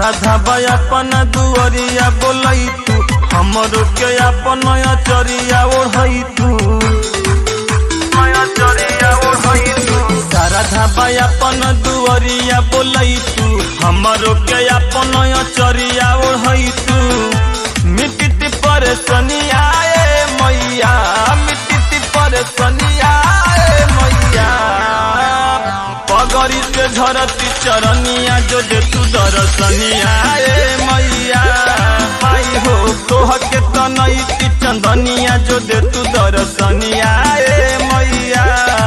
सारा धाबा अपन दुआरिया बोलई तू हमरो के अपन चरिया ओढ़ई तू सारा धाबा अपन दुआरिया बोलई तू हमरो के अपन चरिया ओढ़ई तू मिट्टी पर सनिया मैया मिट्टी पर सनिया मैया पगड़ी से झरती चरनिया जो दे तू दर्शनिया मैया भाई हो तोह के तनई की चंदनिया जो दे तू दर्शनिया मैया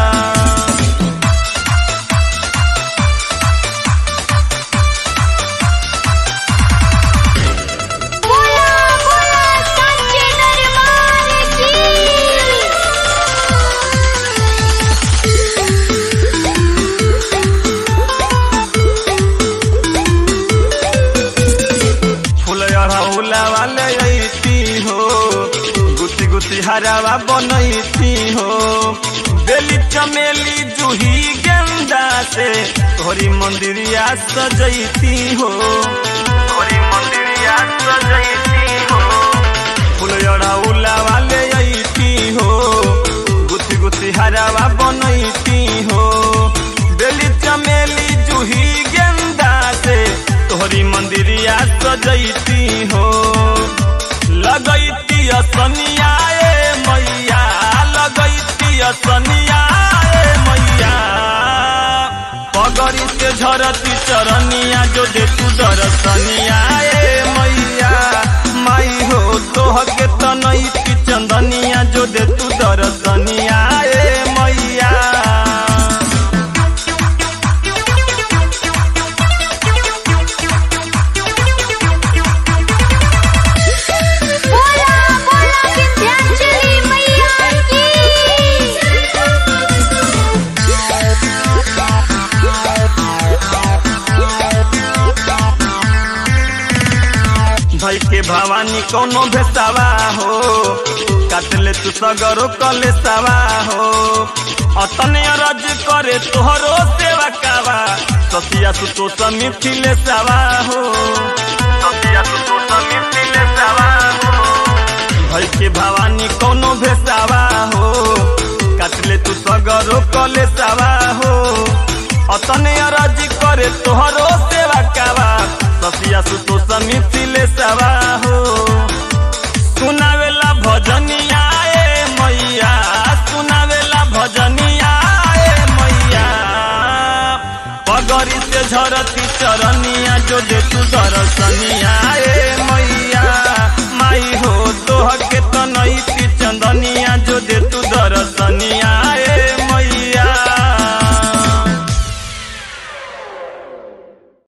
गुती हरावा बनैती हो बेली चमेली जूही गेंदा से तोहरी मंदिरिया सजैती हो तोहरी मंदिरिया सजैती हो फुलयड़ा उला वाले ऐती हो गुती गुती हरावा बनैती हो बेली चमेली जूही गेंदा से तोहरी मंदिरिया सजैती हो लगैती सनिया मैया लगैती सनिया मैया पगड़ी से झरती चरनिया जो दे तू दर्शनिया मैया माई हो तोह के तनई की चंदनिया जो दे तू दर्शनिया मैया भाई के भवानी कोनो भेसावा हो काटले तू सगरो कले सवा हो अतने रज करे तोहरो सेवा कावा ससिया तू तो समिथिले सवा हो ससिया तू तो समिथिले सवा हो भाई के भवानी कोनो भेसावा हो काटले तू सगरो कले सवा हो अतने रज करे तोहरो सेवा कावा ससिया सुतो समिथिले सवा हो सुनावेला भजनिया मैया सुनावेला भजनिया मैया पगड़ी से झरती चरनिया जो दे तू दर्शनिया मैया माई हो तोह के